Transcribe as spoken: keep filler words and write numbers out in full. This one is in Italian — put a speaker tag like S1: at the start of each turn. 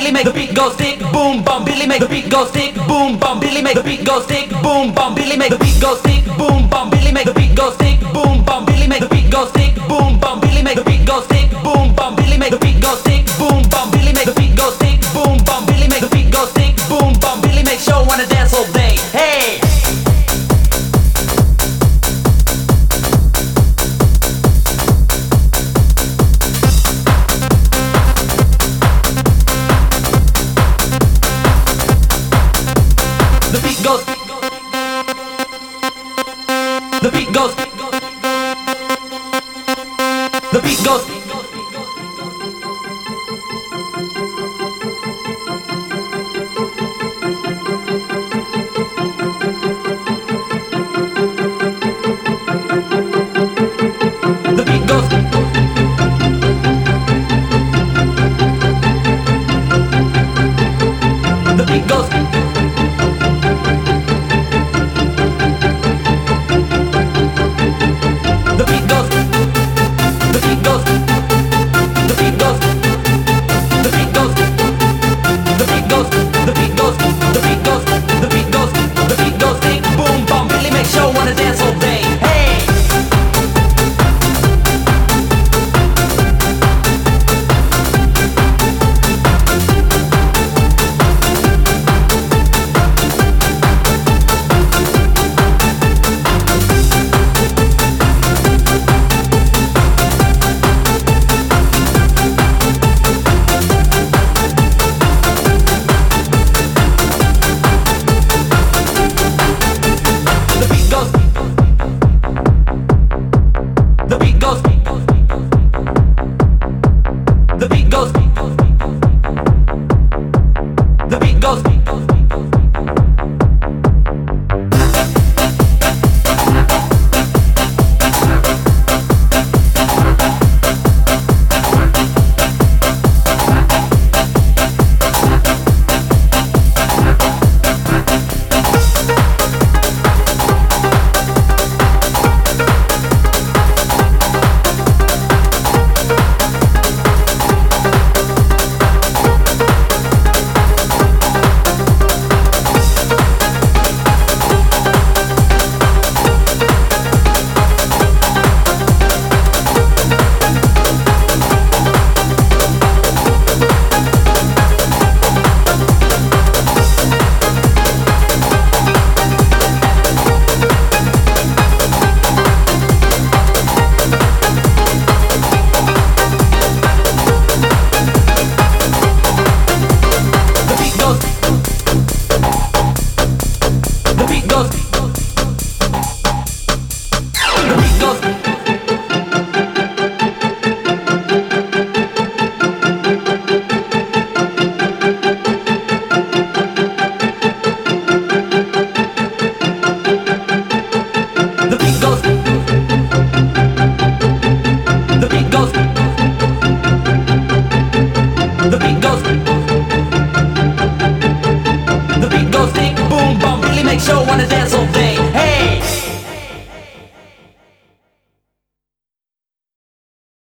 S1: Billy make the beat go stick, boom bum. Billy make the beat go stick, boom bum. Billy make the beat go stick, boom bum. Billy make the beat go stick, boom bum. Billy make the beat go stick, boom bum. Billy make the beat go stick, boom bum. Billy make the beat go stick, boom bum. Billy make the beat go stick, boom bum. Billy make the beat go stick, boom bum. Billy make the beat go stick, boom bum. Billy make sure wanna dance all day. Hey. The beat goes. The beat goes. The beat goes.